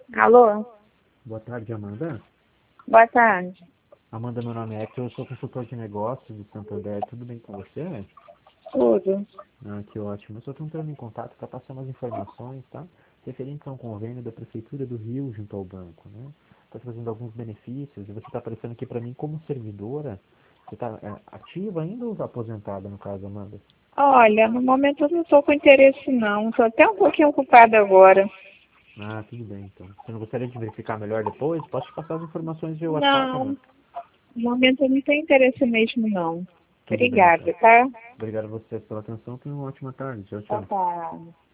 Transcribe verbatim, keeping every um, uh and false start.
Alô? Boa tarde, Amanda. Boa tarde. Amanda, meu nome é Hector, eu sou consultor de negócios de Santander. Tudo bem com você? Tudo. Ah, que ótimo. Eu estou entrando em contato para passar umas informações, tá? Referente a um convênio da Prefeitura do Rio junto ao banco, né? Está trazendo alguns benefícios e você está aparecendo aqui para mim como servidora. Você está ativa ainda ou aposentada, no caso, Amanda? Olha, no momento eu não estou com interesse não. Estou até um pouquinho ocupada agora. Ah, tudo bem, então. Você não gostaria de verificar melhor depois? Posso te passar as informações via WhatsApp, Não, Amanda? no momento eu não tenho interesse mesmo não. Tudo bem, então. Obrigada, tá? Obrigado a você pela atenção. Tenha uma ótima tarde. Tchau, Boa tchau. tarde.